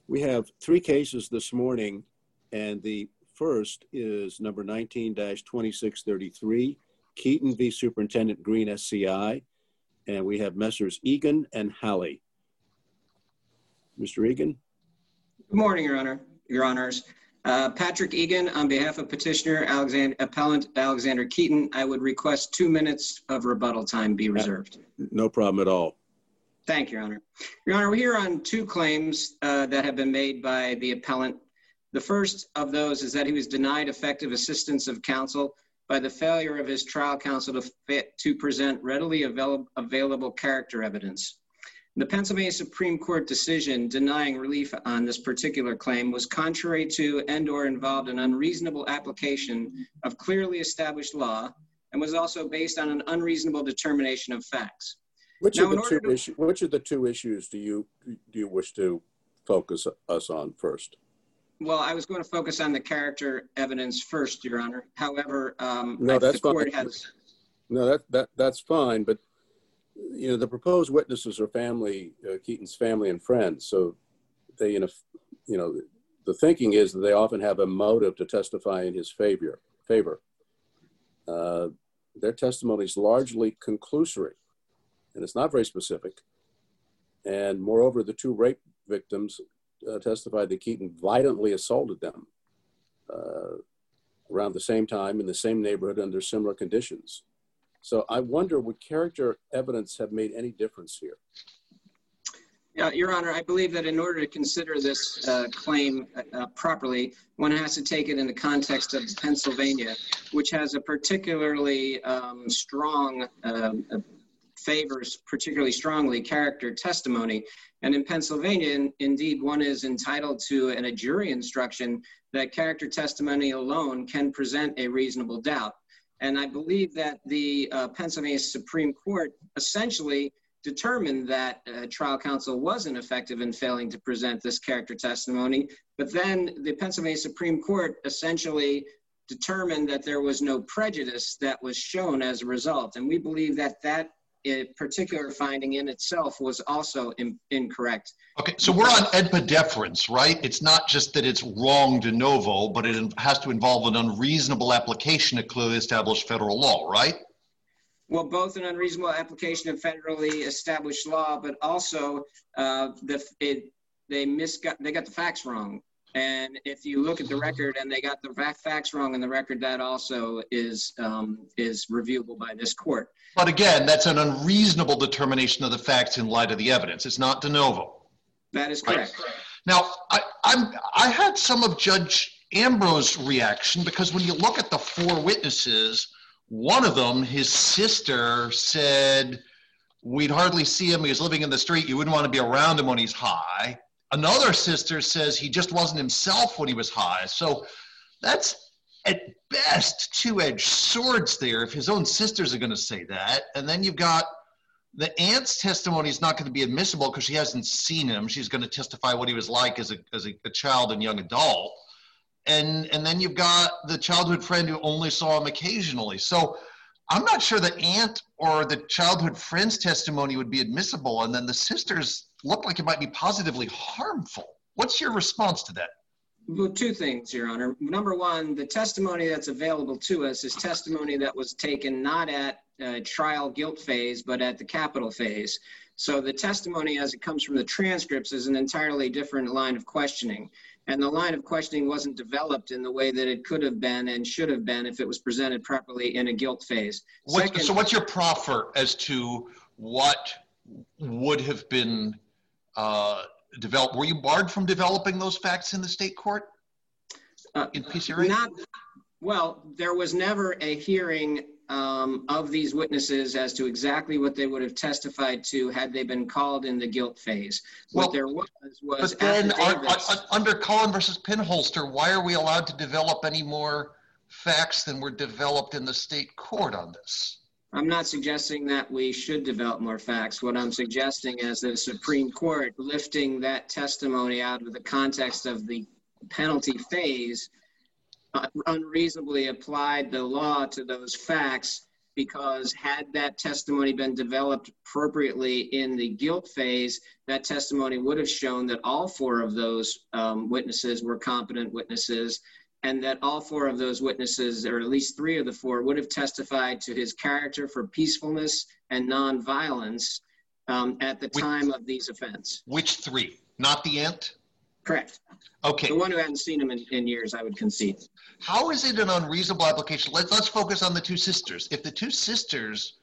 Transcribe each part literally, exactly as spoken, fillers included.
We have three cases this morning, and the first is number nineteen dash twenty-six thirty-three, Keeton v. Superintendent Green S C I, and we have Messrs. Egan and Halley. Mister Egan? Good morning, Your Honor, Your Honors. Uh, Patrick Egan, on behalf of Petitioner Alexander, Appellant Alexander Keeton, I would request two minutes of rebuttal time be reserved. No problem at all. Thank you, Your Honor. Your Honor, we're here on two claims uh, that have been made by the appellant. The first of those is that he was denied effective assistance of counsel by the failure of his trial counsel to, fit, to present readily avail available character evidence. The Pennsylvania Supreme Court decision denying relief on this particular claim was contrary to and or involved an unreasonable application of clearly established law and was also based on an unreasonable determination of facts. Which, now, of the two to, issue, which of the two issues do you, do you wish to focus us on first? Well, I was going to focus on the character evidence first, Your Honor. However, um, no, that's the court fine. has... No, that, that, that's fine, but you know, the proposed witnesses are family, uh, Keeton's family and friends. So they, you know, you know, the thinking is that they often have a motive to testify in his favor. favor. Uh, their testimony is largely conclusory, and it's not very specific. And moreover, the two rape victims uh, testified that Keeton violently assaulted them uh, around the same time in the same neighborhood under similar conditions. So I wonder, would character evidence have made any difference here? Yeah, Your Honor, I believe that in order to consider this uh, claim uh, properly, one has to take it in the context of Pennsylvania, which has a particularly um, strong, um, uh, favors particularly strongly character testimony. And in Pennsylvania, in, indeed, one is entitled to an, a jury instruction that character testimony alone can present a reasonable doubt. And I believe that the uh, Pennsylvania Supreme Court essentially determined that uh, trial counsel was ineffective in failing to present this character testimony. But then the Pennsylvania Supreme Court essentially determined that there was no prejudice that was shown as a result. And we believe that that uh, particular finding in itself was also in incorrect. Okay, so we're on epidefference, right? It's not just that it's wrong de novo, but it has to involve an unreasonable application of clearly established federal law, right? Well, both an unreasonable application of federally established law, but also uh, the it, they misgot they got the facts wrong. And if you look at the record and they got the facts wrong in the record, that also is um, is reviewable by this court. But again, that's an unreasonable determination of the facts in light of the evidence. It's not de novo. That is correct. Right. Now, I, I'm, I had some of Judge Ambrose's reaction because when you look at the four witnesses, one of them, his sister, said, we'd hardly see him. He was living in the street. You wouldn't want to be around him when he's high. Another sister says he just wasn't himself when he was high. So that's at best two-edged swords there if his own sisters are going to say that. And then you've got the aunt's testimony is not going to be admissible because she hasn't seen him. She's going to testify what he was like as a, as a, a child and young adult. And, and then you've got the childhood friend who only saw him occasionally. So I'm not sure the aunt or the childhood friend's testimony would be admissible. And then the sisters look like it might be positively harmful. What's your response to that? Well, two things, Your Honor. Number one, the testimony that's available to us is testimony that was taken not at uh, trial guilt phase, but at the capital phase. So the testimony as it comes from the transcripts is an entirely different line of questioning. And the line of questioning wasn't developed in the way that it could have been and should have been if it was presented properly in a guilt phase. What, Second, so what's your proffer as to what would have been uh, developed? Were you barred from developing those facts in the state court uh, in P C R A? Not, well, there was never a hearing um, of these witnesses as to exactly what they would have testified to had they been called in the guilt phase. What well, there was was but then are, are, under Cullen versus Pinholster, why are we allowed to develop any more facts than were developed in the state court on this? I'm not suggesting that we should develop more facts. What I'm suggesting is that the Supreme Court lifting that testimony out of the context of the penalty phase uh, unreasonably applied the law to those facts because had that testimony been developed appropriately in the guilt phase, that testimony would have shown that all four of those um, witnesses were competent witnesses, and that all four of those witnesses, or at least three of the four, would have testified to his character for peacefulness and nonviolence um, at the time which, of these events. Which three? Not the aunt? Correct. Okay. The one who hadn't seen him in, in years, I would concede. How is it an unreasonable application? Let's, let's focus on the two sisters. If the two sisters,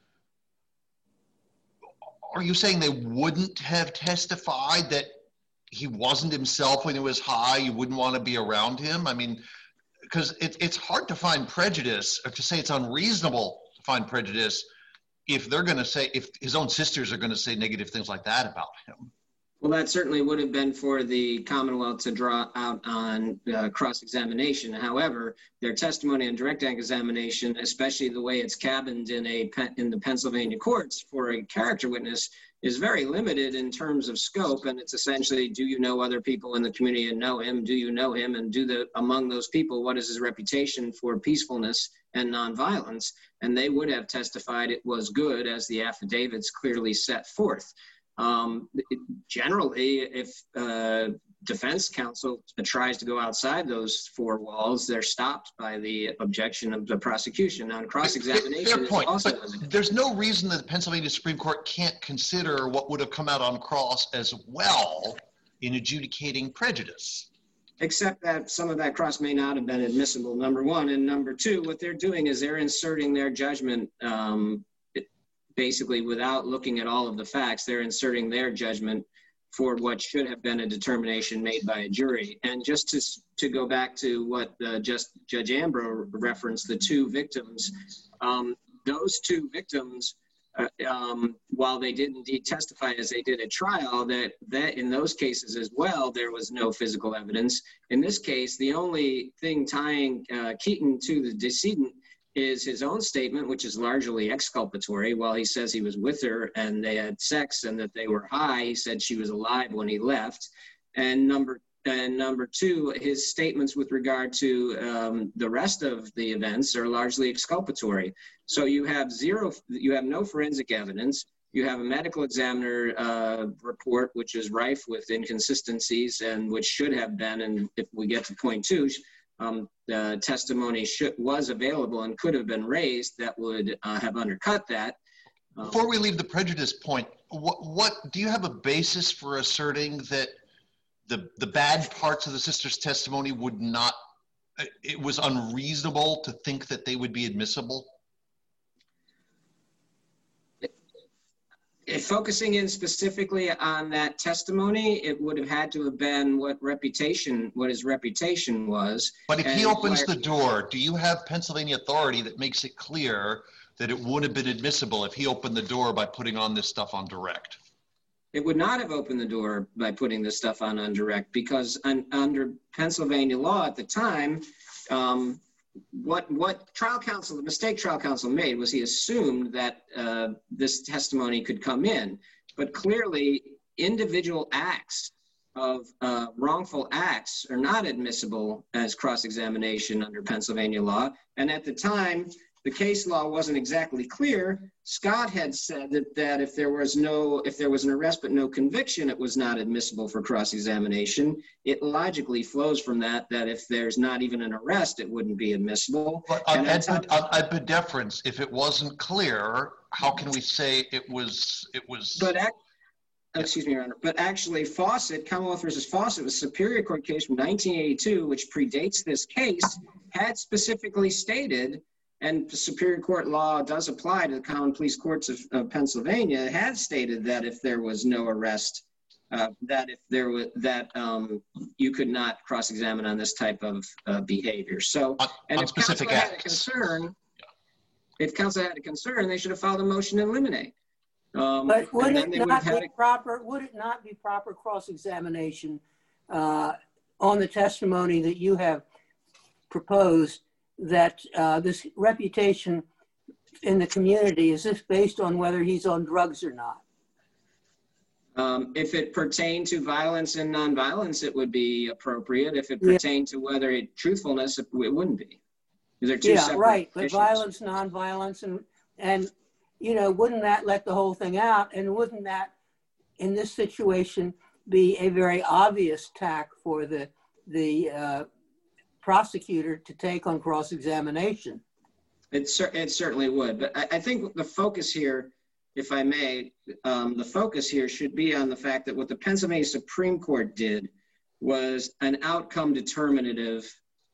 are you saying they wouldn't have testified that he wasn't himself when he was high, you wouldn't want to be around him? I mean, because it, it's hard to find prejudice, or to say it's unreasonable to find prejudice if they're going to say, if his own sisters are going to say negative things like that about him. Well, that certainly would have been for the Commonwealth to draw out on uh, cross-examination. However, their testimony on direct examination, especially the way it's cabined in a in the Pennsylvania courts for a character witness, is very limited in terms of scope. And it's essentially, do you know other people in the community and know him? Do you know him? And do the among those people, what is his reputation for peacefulness and nonviolence? And they would have testified it was good, as the affidavits clearly set forth. Um, it, generally, if uh, defense counsel tries to go outside those four walls, they're stopped by the objection of the prosecution. On cross-examination, fair point, also but limited. There's no reason that the Pennsylvania Supreme Court can't consider what would have come out on cross as well in adjudicating prejudice. Except that some of that cross may not have been admissible, number one. And number two, what they're doing is they're inserting their judgment um, basically without looking at all of the facts. They're inserting their judgment for what should have been a determination made by a jury. And just to, to go back to what uh, just Judge Ambrose referenced, the two victims, um, those two victims, uh, um, while they did indeed testify as they did at trial, that, that in those cases as well, there was no physical evidence. In this case, the only thing tying uh, Keaton to the decedent is his own statement, which is largely exculpatory. While he says he was with her and they had sex and that they were high, he said she was alive when he left. And number and number two, his statements with regard to um, the rest of the events are largely exculpatory. So you have zero, you have no forensic evidence. You have a medical examiner uh, report, which is rife with inconsistencies and which should have been, and if we get to point two, Um, the testimony should, was available and could have been raised that would uh, have undercut that. Um, Before we leave the prejudice point, what, what do you have a basis for asserting that the the bad parts of the sister's testimony would not, it was unreasonable to think that they would be admissible? If focusing in specifically on that testimony, it would have had to have been what reputation, what his reputation was. But if he And opens where- the door, do you have Pennsylvania authority that makes it clear that it would have been admissible if he opened the door by putting on this stuff on direct? It would not have opened the door by putting this stuff on on direct, because un, under Pennsylvania law at the time, um, what what trial counsel, the mistake trial counsel made was he assumed that uh, this testimony could come in, but clearly individual acts of uh, wrongful acts are not admissible as cross-examination under Pennsylvania law. And at the time, the case law wasn't exactly clear. Scott had said that, that if there was no, if there was an arrest but no conviction, it was not admissible for cross-examination. It logically flows from that, that if there's not even an arrest, it wouldn't be admissible. But on epidefference, if it wasn't clear, how can we say it was, it was? But act, excuse me, Your Honor, but actually Fawcett, Commonwealth versus Fawcett, was a Superior Court case from nineteen eighty-two, which predates this case, had specifically stated, and the Superior Court law does apply to the common police courts of, of Pennsylvania, had stated that if there was no arrest, uh, that if there was, that um, you could not cross-examine on this type of uh, behavior. So, on, and on if specific counsel acts. had a concern, if counsel had a concern, they should have filed a motion to eliminate. Um, But would and then it they would not have had be a, proper, would it not be proper cross-examination uh, on the testimony that you have proposed, that uh, this reputation in the community, is this based on whether he's on drugs or not? Um, if it pertained to violence and nonviolence, it would be appropriate. If it Yeah. pertained to whether it truthfulness, it, it wouldn't be. They're two Yeah, separate right. But issues. violence, nonviolence, and And, you know, wouldn't that let the whole thing out? And wouldn't that, in this situation, be a very obvious tack for the, the uh, prosecutor to take on cross-examination? It, cer it certainly would. But I, I think the focus here, if I may, um, the focus here should be on the fact that what the Pennsylvania Supreme Court did was an outcome determinative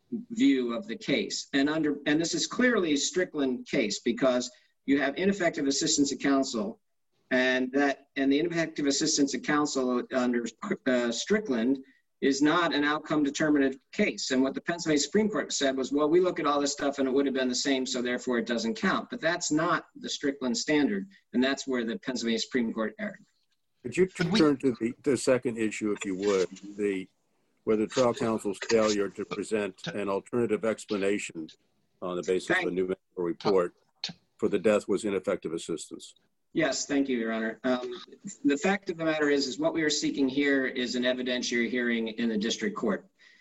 view of the case. And under and this is clearly a Strickland case because you have ineffective assistance of counsel, and that and the ineffective assistance of counsel under uh, Strickland is not an outcome determinative case. And what the Pennsylvania Supreme Court said was, well, we look at all this stuff and it would have been the same, so therefore it doesn't count. But that's not the Strickland standard, and that's where the Pennsylvania Supreme Court erred. Could you turn to the, the second issue, if you would, the whether trial counsel's failure to present an alternative explanation on the basis Thank of a new medical report for the death was ineffective assistance? Yes, thank you, Your Honor. Um, the fact of the matter is, is what we are seeking here is an evidentiary hearing in the district court.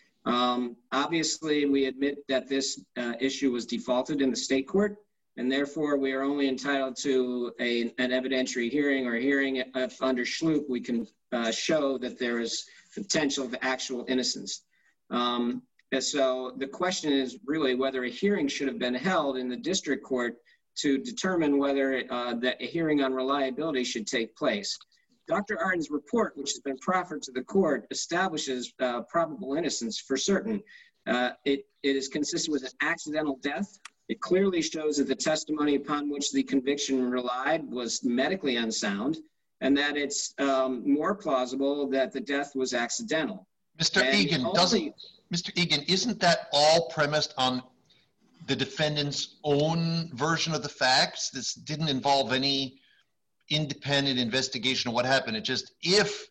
Um, obviously, we admit that this uh, issue was defaulted in the state court, and therefore we are only entitled to a, an evidentiary hearing or a hearing if under Schlup we can uh, show that there is potential of actual innocence. Um, and so the question is really whether a hearing should have been held in the district court to determine whether uh, that a hearing on reliability should take place. Doctor Arden's report, which has been proffered to the court, establishes uh, probable innocence for certain. Uh, it, it is consistent with an accidental death. It clearly shows that the testimony upon which the conviction relied was medically unsound, and that it's um, more plausible that the death was accidental. Mister And Egan, only, doesn't, Mister Egan, isn't that all premised on the defendant's own version of the facts? This didn't involve any independent investigation of what happened. It just, if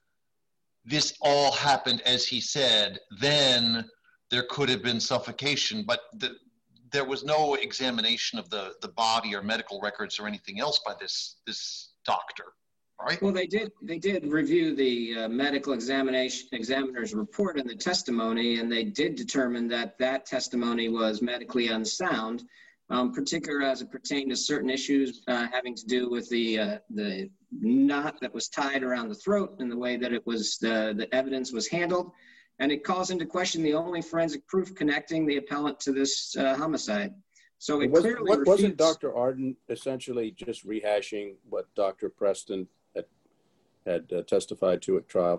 this all happened as he said, then there could have been suffocation, but the, there was no examination of the, the body or medical records or anything else by this, this doctor. Right. Well, they did. They did review the uh, medical examination examiner's report and the testimony, and they did determine that that testimony was medically unsound, um, particularly as it pertained to certain issues uh, having to do with the uh, the knot that was tied around the throat and the way that it was uh, the evidence was handled, and it calls into question the only forensic proof connecting the appellant to this uh, homicide. So it was, clearly what, refutes, wasn't Doctor Arden essentially just rehashing what Doctor Preston had uh, testified to at trial?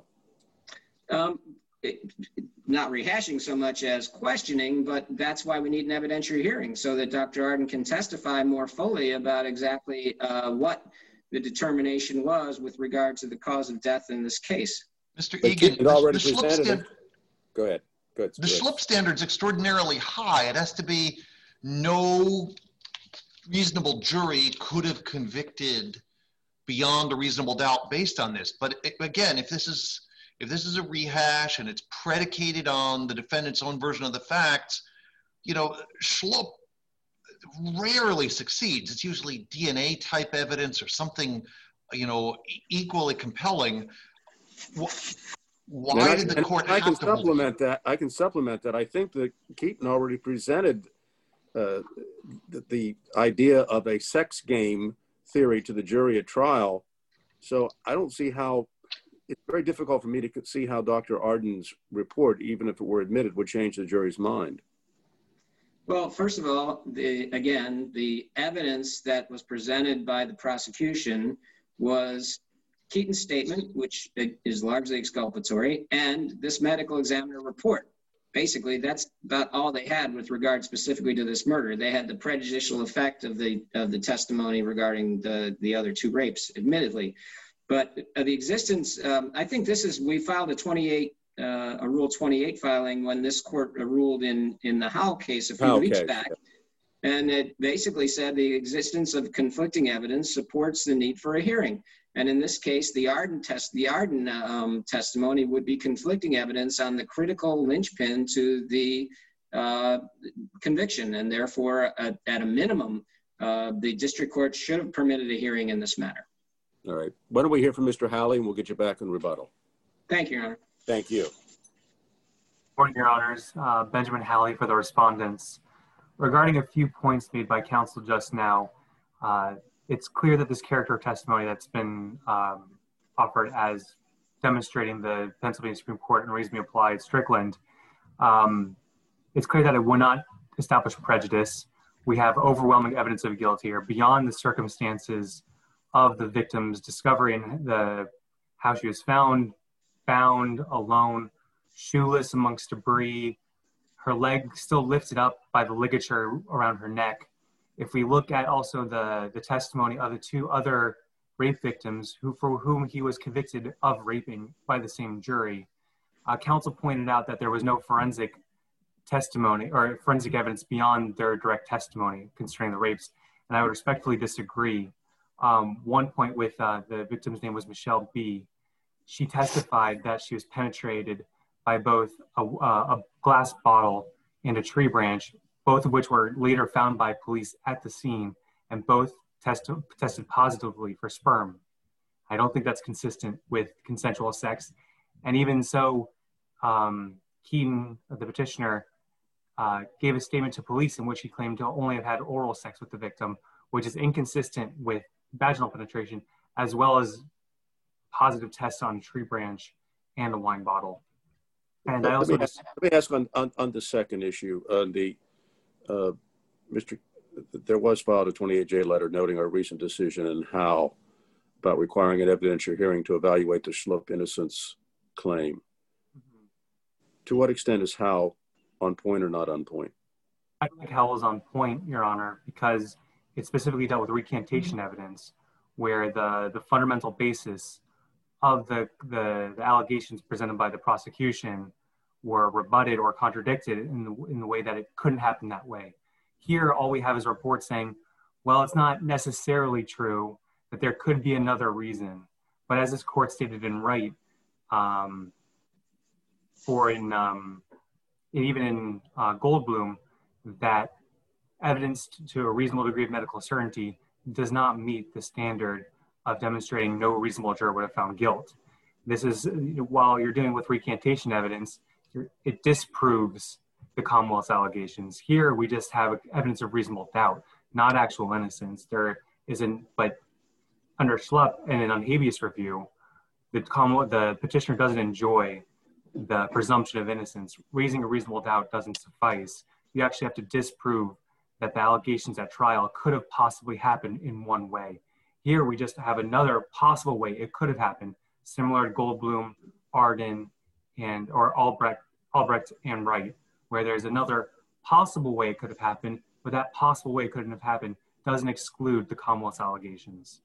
Um, it, not rehashing so much as questioning, but that's why we need an evidentiary hearing so that Doctor Arden can testify more fully about exactly uh, what the determination was with regard to the cause of death in this case. Mister Egan, the, already the presented stand- Go ahead. Go ahead. The Schlup standard's extraordinarily high. It has to be no reasonable jury could have convicted beyond a reasonable doubt based on this. But again, if this is if this is a rehash and it's predicated on the defendant's own version of the facts, you know, Schlup rarely succeeds. It's usually D N A type evidence or something, you know, equally compelling. Why I, did the court I have can to supplement that? I can supplement that. I think that Keaton already presented uh, the, the idea of a sex game theory to the jury at trial. So I don't see how, it's very difficult for me to see how Doctor Arden's report, even if it were admitted, would change the jury's mind. Well, first of all, the, again, the evidence that was presented by the prosecution was Keaton's statement, which is largely exculpatory, and this medical examiner report. Basically, that's about all they had with regard specifically to this murder. They had the prejudicial effect of the of the testimony regarding the, the other two rapes, admittedly. But uh, the existence, um, I think this is, we filed a twenty-eight, uh, a Rule twenty-eight filing when this court uh, ruled in, in the Howell case a few Howell weeks case, back. Yeah. And it basically said the existence of conflicting evidence supports the need for a hearing. And in this case, the Arden test, the Arden um, testimony would be conflicting evidence on the critical linchpin to the uh, conviction, and therefore, uh, at a minimum, uh, the district court should have permitted a hearing in this matter. All right. Why don't we hear from Mister Howley, and we'll get you back in rebuttal. Thank you, Your Honor. Thank you. Good morning, Your Honors. Uh, Benjamin Howley for the respondents. Regarding a few points made by counsel just now, Uh, it's clear that this character testimony that's been um, offered as demonstrating the Pennsylvania Supreme Court and reasonably applied Strickland, um, it's clear that it would not establish prejudice. We have overwhelming evidence of guilt here beyond the circumstances of the victim's discovery and the how she was found, found alone, shoeless amongst debris, her leg still lifted up by the ligature around her neck. If we look at also the, the testimony of the two other rape victims who for whom he was convicted of raping by the same jury, uh, counsel pointed out that there was no forensic testimony or forensic evidence beyond their direct testimony concerning the rapes, and I would respectfully disagree. Um, one point with uh, the victim's name was Michelle B. She testified that she was penetrated by both a, uh, a glass bottle and a tree branch, both of which were later found by police at the scene, and both test tested positively for sperm. I don't think that's consistent with consensual sex. And even so, um, Keaton, the petitioner, uh, gave a statement to police in which he claimed to only have had oral sex with the victim, which is inconsistent with vaginal penetration, as well as positive tests on a tree branch and a wine bottle. And let, I also let me just, ask, let me ask on, on, on the second issue, on the, uh, Mister There was filed a twenty-eight J letter noting our recent decision in Howe about requiring an evidentiary hearing to evaluate the Schlupp innocence claim. Mm-hmm. To what extent is Howe on point or not on point? I think Howe is on point, Your Honor, because it specifically dealt with recantation evidence, where the, the fundamental basis of the, the, the allegations presented by the prosecution were rebutted or contradicted in the, in the way that it couldn't happen that way. Here, all we have is a report saying, well, it's not necessarily true that there could be another reason. But as this court stated in Wright, um, or in um, even in uh, Goldblum, that evidence to a reasonable degree of medical certainty does not meet the standard of demonstrating no reasonable juror would have found guilt. This is, while you're dealing with recantation evidence, it disproves the Commonwealth's allegations. Here, we just have evidence of reasonable doubt, not actual innocence. There isn't, but under Schlupp and in on habeas review, the Commonwealth, the petitioner doesn't enjoy the presumption of innocence. Raising a reasonable doubt doesn't suffice. You actually have to disprove that the allegations at trial could have possibly happened in one way. Here, we just have another possible way it could have happened, similar to Goldblum, Arden, and or Albrecht, Albrecht and Wright, where there's another possible way it could have happened, but that possible way it couldn't have happened doesn't exclude the Commonwealth's allegations.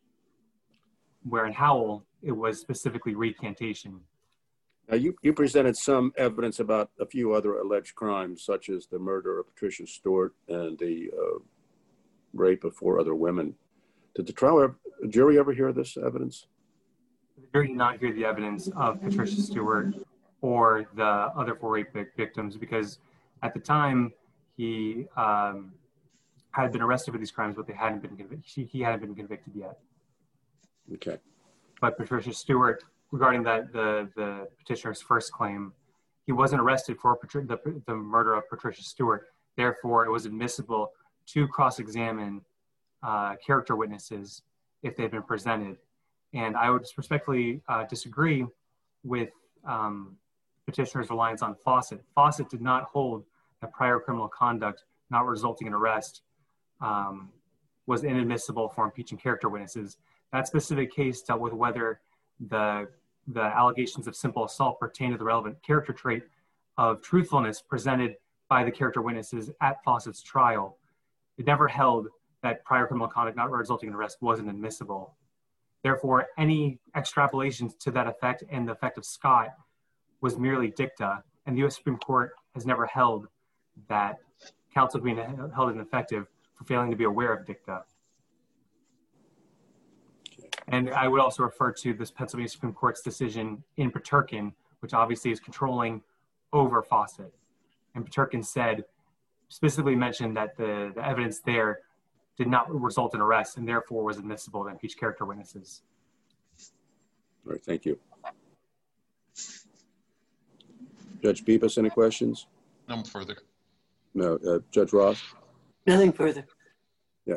Where in Howell, it was specifically recantation. Now, you, you presented some evidence about a few other alleged crimes, such as the murder of Patricia Stewart and the uh, rape of four other women. Did the trial ever, jury ever hear this evidence? The jury did not hear the evidence of Patricia Stewart or the other four rape victims because at the time he um, had been arrested for these crimes, but they hadn't been convicted. He, he hadn't been convicted yet. Okay. But Patricia Stewart, regarding that the the petitioner's first claim, he wasn't arrested for the, the murder of Patricia Stewart. Therefore, it was admissible to cross-examine uh, character witnesses if they've been presented. And I would respectfully uh, disagree with um, petitioner's reliance on Fawcett. Fawcett did not hold that prior criminal conduct not resulting in arrest um, was inadmissible for impeaching character witnesses. That specific case dealt with whether the, the allegations of simple assault pertain to the relevant character trait of truthfulness presented by the character witnesses at Fawcett's trial. It never held that prior criminal conduct not resulting in arrest wasn't admissible. Therefore, any extrapolations to that effect and the effect of Scott was merely dicta, and the U S Supreme Court has never held that counsel being held ineffective for failing to be aware of dicta. And I would also refer to this Pennsylvania Supreme Court's decision in Peterkin, which obviously is controlling over Fawcett. And Peterkin said, specifically mentioned that the, the evidence there did not result in arrest and therefore was admissible to impeach character witnesses. All right, thank you. Judge Bibas, any questions? No further. No, uh, Judge Roth? Nothing further. Yeah,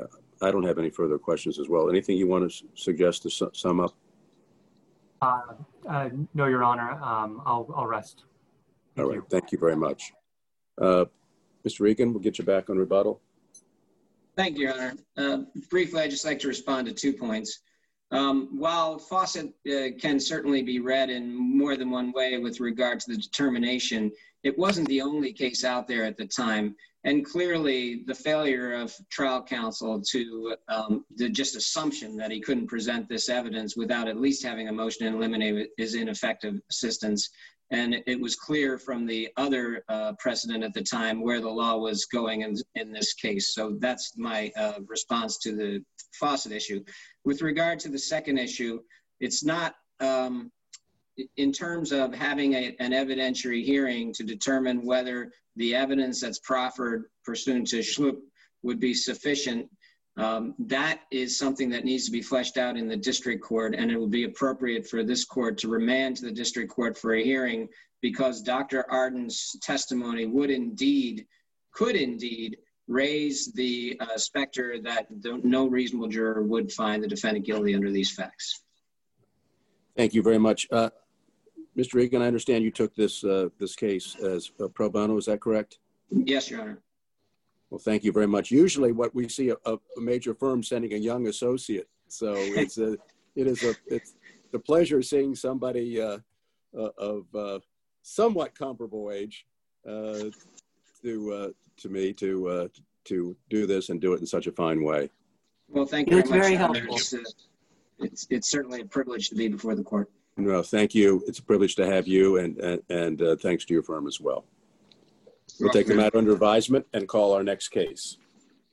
I don't have any further questions as well. Anything you want to suggest to su sum up? Uh, uh, no, Your Honor. Um, I'll, I'll rest. Thank All right. you. Thank you very much. Uh, Mister Egan, we'll get you back on rebuttal. Thank you, Your Honor. Uh, briefly, I'd just like to respond to two points. Um, while Fawcett uh, can certainly be read in more than one way with regard to the determination, it wasn't the only case out there at the time. And clearly, the failure of trial counsel to um, the just assumption that he couldn't present this evidence without at least having a motion to eliminate is ineffective assistance. And it was clear from the other uh, precedent at the time where the law was going in, in this case. So that's my uh, response to the Fawcett issue. With regard to the second issue, it's not, um, in terms of having a, an evidentiary hearing to determine whether the evidence that's proffered pursuant to Schlup would be sufficient. Um, that is something that needs to be fleshed out in the district court, and it will be appropriate for this court to remand to the district court for a hearing, because Doctor Arden's testimony would indeed, could indeed raise the uh, specter that no reasonable juror would find the defendant guilty under these facts. Thank you very much. Uh, Mister Egan, I understand you took this, uh, this case as uh, pro bono, is that correct? Yes, Your Honor. Well, thank you very much. Usually what we see a, a major firm sending a young associate. So it's a, it is a, it's the pleasure of seeing somebody uh, uh, of uh, somewhat comparable age uh, to, uh, to me to, uh, to do this and do it in such a fine way. Well, thank you It's very much. very helpful. It's, uh, it's, it's certainly a privilege to be before the court. Well, thank you. It's a privilege to have you, and, and, and uh, thanks to your firm as well. We'll take the matter under advisement and call our next case.